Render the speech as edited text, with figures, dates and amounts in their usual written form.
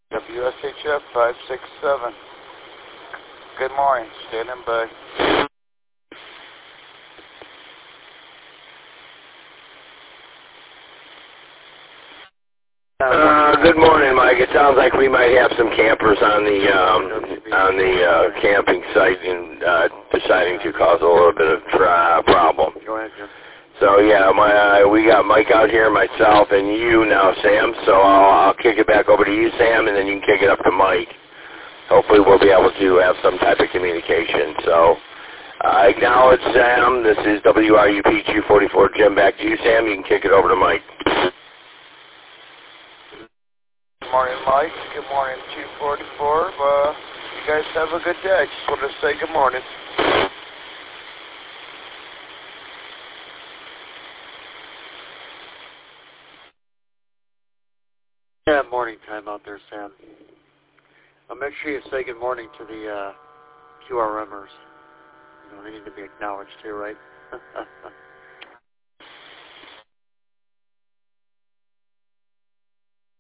WSHF 567. Good morning. Standing by. Good morning, Mike. It sounds like we might have some campers on the camping site and deciding to cause a little bit of problem. Go ahead, Jim. So yeah, we got Mike out here, myself, and you now, Sam. So I'll kick it back over to you, Sam, and then you can kick it up to Mike. Hopefully we'll be able to have some type of communication. So I acknowledge Sam. This is WRUP 244. Jim, back to you, Sam. You can kick it over to Mike. Good morning, Mike. Good morning, 244. You guys have a good day. I just wanted to say good morning. Yeah, morning time out there, Sam. Make sure you say good morning to the QRMers. You know, they need to be acknowledged too, right?